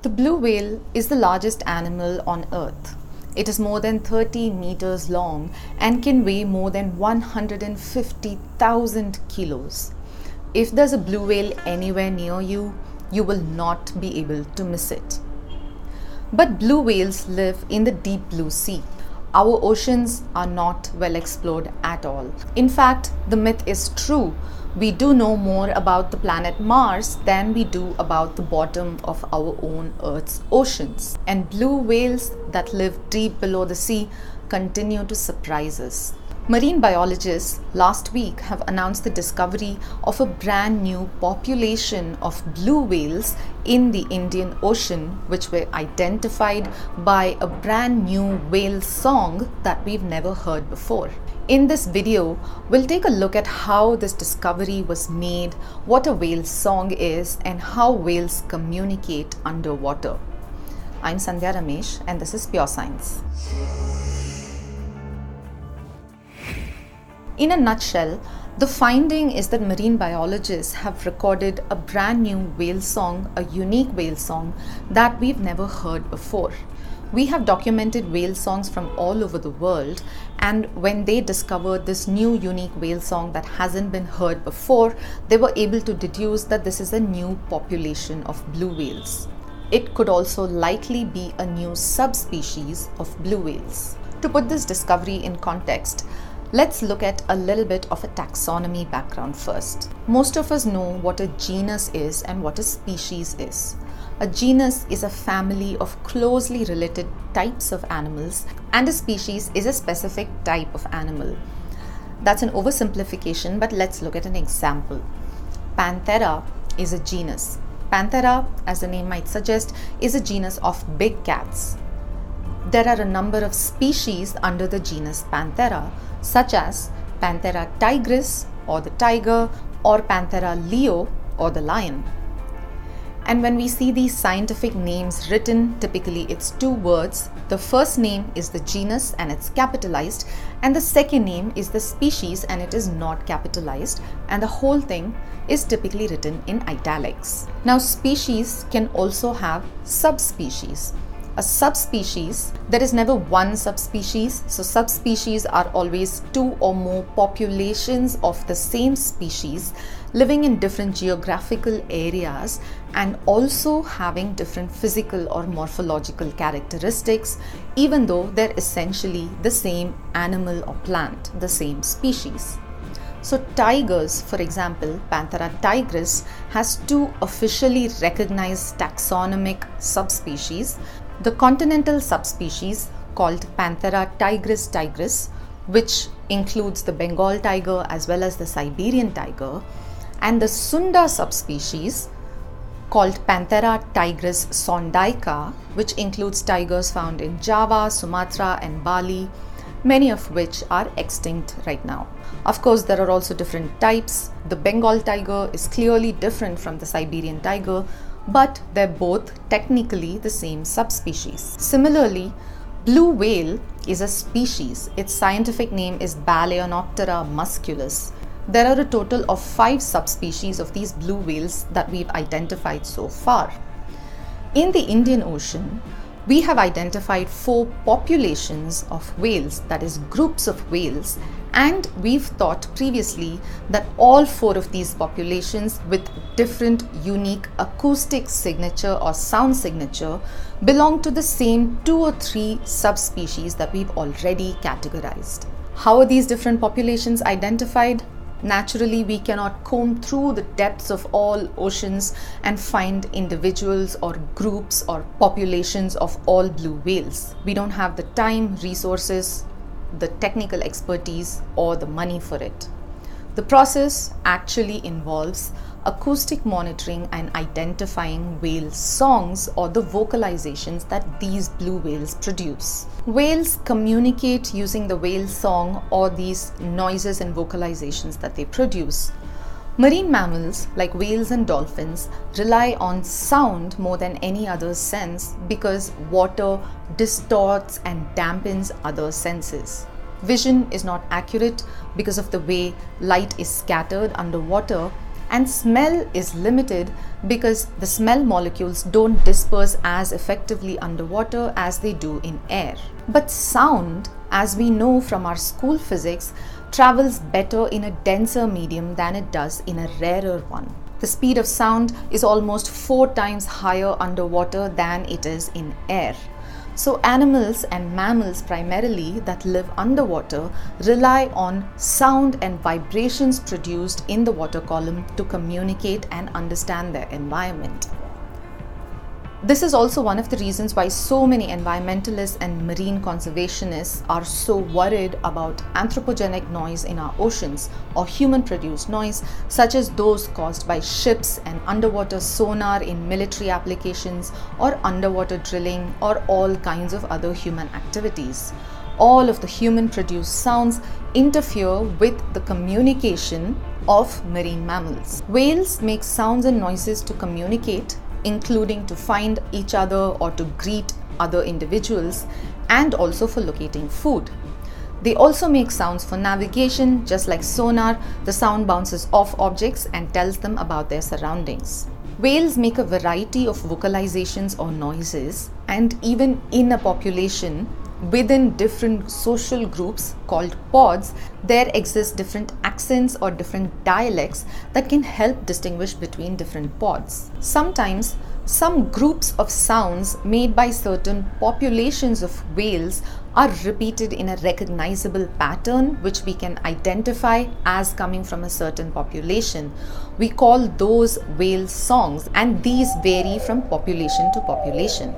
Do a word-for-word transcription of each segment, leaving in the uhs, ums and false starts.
The blue whale is the largest animal on Earth. It is more than thirty meters long and can weigh more than one hundred fifty thousand kilos. If there's a blue whale anywhere near you, you will not be able to miss it. But blue whales live in the deep blue sea. Our oceans are not well explored at all. In fact, the myth is true. We do know more about the planet Mars than we do about the bottom of our own Earth's oceans. And blue whales that live deep below the sea continue to surprise us. Marine biologists last week have announced the discovery of a brand new population of blue whales in the Indian Ocean, which were identified by a brand new whale song that we've never heard before. In this video, we'll take a look at how this discovery was made, what a whale song is, and how whales communicate underwater. I'm Sandhya Ramesh, and this is Pure Science. In a nutshell, the finding is that marine biologists have recorded a brand new whale song, a unique whale song that we've never heard before. We have documented whale songs from all over the world, and when they discovered this new unique whale song that hasn't been heard before, they were able to deduce that this is a new population of blue whales. It could also likely be a new subspecies of blue whales. To put this discovery in context, let's look at a little bit of a taxonomy background first. Most of us know what a genus is and what a species is. A genus is a family of closely related types of animals, and a species is a specific type of animal. That's an oversimplification, but let's look at an example. Panthera is a genus. Panthera, as the name might suggest, is a genus of big cats. There are a number of species under the genus Panthera, such as Panthera tigris, or the tiger, or Panthera leo, or the lion. And when we see these scientific names written, typically it's two words. The first name is the genus and it's capitalized, and the second name is the species and it is not capitalized, and the whole thing is typically written in italics. Now, species can also have subspecies. A subspecies, there is never one subspecies, so subspecies are always two or more populations of the same species living in different geographical areas and also having different physical or morphological characteristics, even though they're essentially the same animal or plant, the same species. So tigers, for example, Panthera tigris has two officially recognized taxonomic subspecies. The continental subspecies called Panthera tigris tigris, which includes the Bengal tiger as well as the Siberian tiger, and the Sunda subspecies called Panthera tigris sondaica, which includes tigers found in Java, Sumatra, and Bali, many of which are extinct right now. Of course, there are also different types. The Bengal tiger is clearly different from the Siberian tiger, but they're both technically the same subspecies. Similarly, blue whale is a species. Its scientific name is Balaenoptera musculus. There are a total of five subspecies of these blue whales that we've identified so far. In the Indian Ocean, we have identified four populations of whales, that is, groups of whales, and we've thought previously that all four of these populations with different unique acoustic signature or sound signature belong to the same two or three subspecies that we've already categorized. How are these different populations identified? Naturally, we cannot comb through the depths of all oceans and find individuals or groups or populations of all blue whales. We don't have the time, resources, the technical expertise, or the money for it. The process actually involves acoustic monitoring and identifying whale songs or the vocalizations that these blue whales produce. Whales communicate using the whale song or these noises and vocalizations that they produce. Marine mammals like whales and dolphins rely on sound more than any other sense because water distorts and dampens other senses. Vision is not accurate because of the way light is scattered underwater, And smell is limited because the smell molecules don't disperse as effectively underwater as they do in air. But sound, as we know from our school physics, travels better in a denser medium than it does in a rarer one. The speed of sound is almost four times higher underwater than it is in air. So animals and mammals primarily that live underwater rely on sound and vibrations produced in the water column to communicate and understand their environment. This is also one of the reasons why so many environmentalists and marine conservationists are so worried about anthropogenic noise in our oceans or human-produced noise, such as those caused by ships and underwater sonar in military applications or underwater drilling or all kinds of other human activities. All of the human-produced sounds interfere with the communication of marine mammals. Whales make sounds and noises to communicate, including to find each other or to greet other individuals, and also for locating food. They also make sounds for navigation. Just like sonar, the sound bounces off objects and tells them about their surroundings. Whales make a variety of vocalizations or noises, and even in a population, within different social groups called pods, there exist different accents or different dialects that can help distinguish between different pods. Sometimes, some groups of sounds made by certain populations of whales are repeated in a recognizable pattern which we can identify as coming from a certain population. We call those whale songs, and these vary from population to population.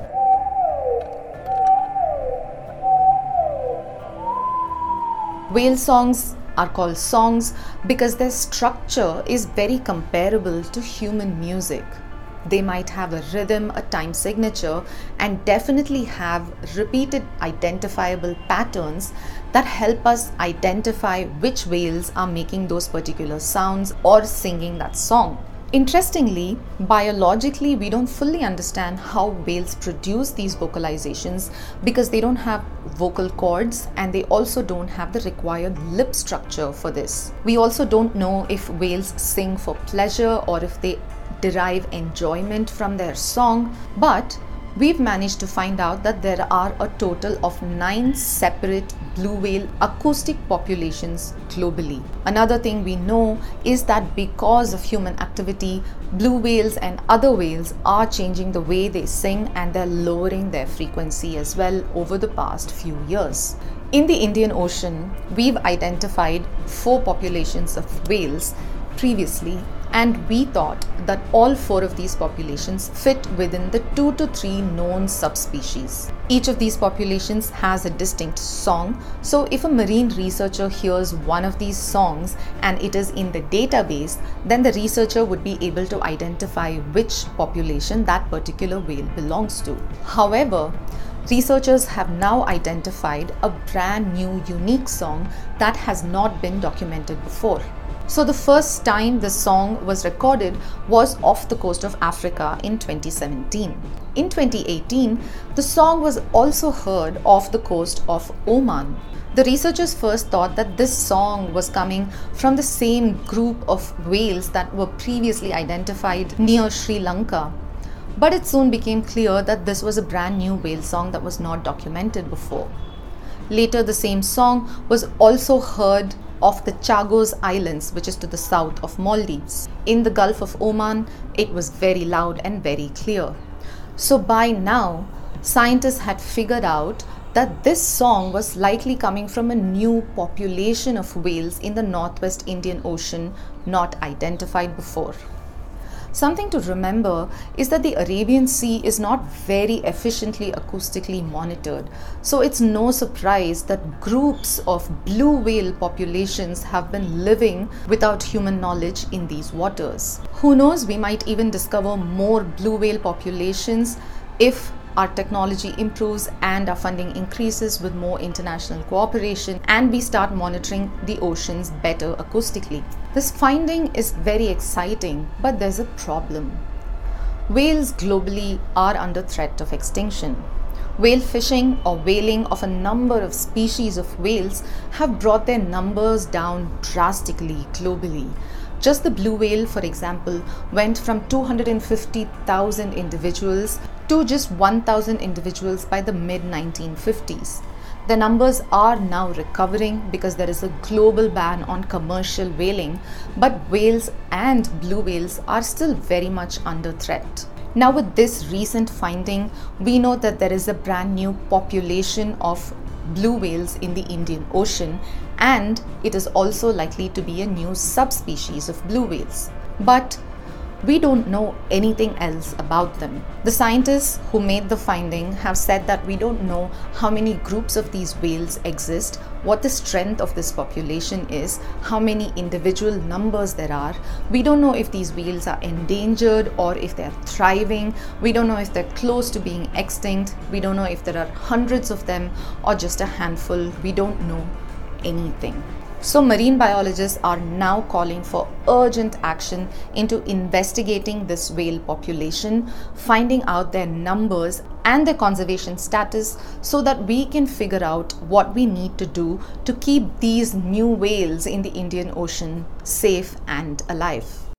Whale songs are called songs because their structure is very comparable to human music. They might have a rhythm, a time signature, and definitely have repeated identifiable patterns that help us identify which whales are making those particular sounds or singing that song. Interestingly, biologically, we don't fully understand how whales produce these vocalizations because they don't have vocal cords and they also don't have the required lip structure for this. We also don't know if whales sing for pleasure or if they derive enjoyment from their song, but we've managed to find out that there are a total of nine separate blue whale acoustic populations globally. Another thing we know is that because of human activity, blue whales and other whales are changing the way they sing, and they're lowering their frequency as well over the past few years. In the Indian Ocean, we've identified four populations of whales previously, and we thought that all four of these populations fit within the two to three known subspecies. Each of these populations has a distinct song, so if a marine researcher hears one of these songs and it is in the database, then the researcher would be able to identify which population that particular whale belongs to. However, researchers have now identified a brand new unique song that has not been documented before. So the first time this song was recorded was off the coast of Africa in twenty seventeen. In twenty eighteen, the song was also heard off the coast of Oman. The researchers first thought that this song was coming from the same group of whales that were previously identified near Sri Lanka. But it soon became clear that this was a brand new whale song that was not documented before. Later, the same song was also heard off the Chagos Islands, which is to the south of Maldives. In the Gulf of Oman, it was very loud and very clear. So by now, scientists had figured out that this song was likely coming from a new population of whales in the Northwest Indian Ocean, not identified before. Something to remember is that the Arabian Sea is not very efficiently acoustically monitored, so it's no surprise that groups of blue whale populations have been living without human knowledge in these waters. Who knows, we might even discover more blue whale populations if our technology improves and our funding increases with more international cooperation and we start monitoring the oceans better acoustically. This finding is very exciting, but there's a problem. Whales globally are under threat of extinction. Whale fishing or whaling of a number of species of whales have brought their numbers down drastically globally. Just the blue whale, for example, went from two hundred fifty thousand individuals to just one thousand individuals by the mid nineteen fifties. The numbers are now recovering because there is a global ban on commercial whaling, but whales and blue whales are still very much under threat. Now, with this recent finding, we know that there is a brand new population of blue whales in the Indian Ocean, and it is also likely to be a new subspecies of blue whales. But we don't know anything else about them. The scientists who made the finding have said that we don't know how many groups of these whales exist, what the strength of this population is, how many individual numbers there are. We don't know if these whales are endangered or if they're thriving. We don't know if they're close to being extinct. We don't know if there are hundreds of them or just a handful. We don't know anything. So marine biologists are now calling for urgent action into investigating this whale population, finding out their numbers and their conservation status so that we can figure out what we need to do to keep these new whales in the Indian Ocean safe and alive.